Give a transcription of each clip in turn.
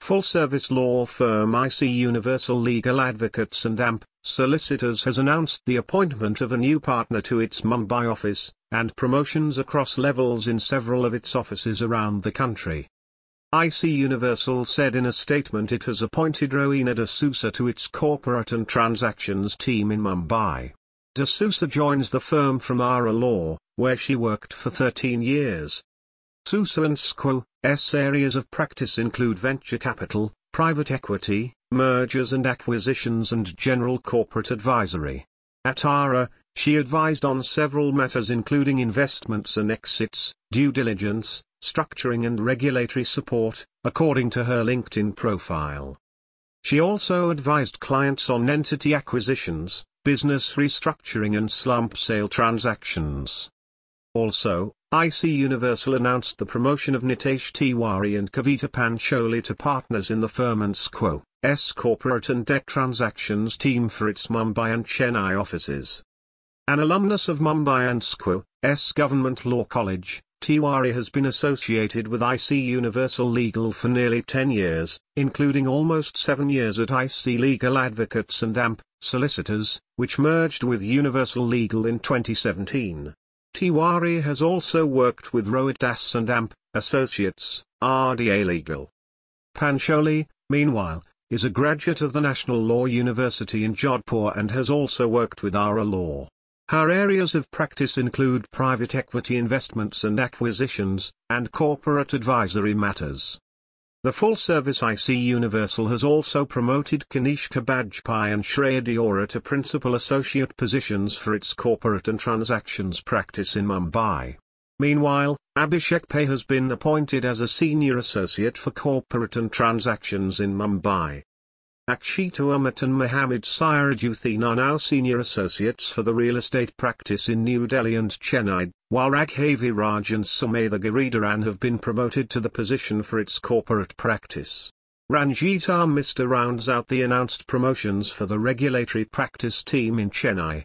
Full-service law firm IC Universal Legal Advocates and AMP Solicitors has announced the appointment of a new partner to its Mumbai office, and promotions across levels in several of its offices around the country. IC Universal said in a statement it has appointed Rowena D'Souza to its corporate and transactions team in Mumbai. D'Souza joins the firm from Ara Law, where she worked for 13 years. D'Souza and SQ's areas of practice include venture capital, private equity, mergers and acquisitions and general corporate advisory. At Ara, she advised on several matters including investments and exits, due diligence, structuring and regulatory support, according to her LinkedIn profile. She also advised clients on entity acquisitions, business restructuring and slump sale transactions. Also, IC Universal announced the promotion of Nitesh Tiwari and Kavita Pancholi to partners in the firm and SQ's corporate and debt transactions team for its Mumbai and Chennai offices. An alumnus of Mumbai and SQ's Government Law College, Tiwari has been associated with IC Universal Legal for nearly 10 years, including almost 7 years at IC Legal Advocates and AMP Solicitors, which merged with Universal Legal in 2017. Tiwari has also worked with Rohit Das and AMP Associates, RDA Legal. Pancholi, meanwhile, is a graduate of the National Law University in Jodhpur and has also worked with Ara Law. Her areas of practice include private equity investments and acquisitions, and corporate advisory matters. The full-service IC Universal has also promoted Kanishka Bajpai and Shreya Diora to principal associate positions for its corporate and transactions practice in Mumbai. Meanwhile, Abhishek Pai has been appointed as a senior associate for corporate and transactions in Mumbai. Akshita Amit and Mohammed Sirajuddin are now senior associates for the real estate practice in New Delhi and Chennai, while Raghavi Raj and Sumetha Giridharan have been promoted to the position for its corporate practice. Ranjita Mista rounds out the announced promotions for the regulatory practice team in Chennai.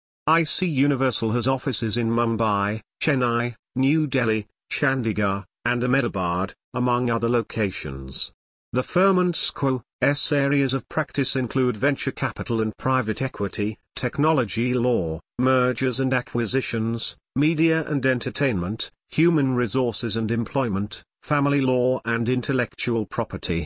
IC Universal has offices in Mumbai, Chennai, New Delhi, Chandigarh, and Ahmedabad, among other locations. The firm and SQ's areas of practice include venture capital and private equity, technology law, mergers and acquisitions, media and entertainment, human resources and employment, family law and intellectual property.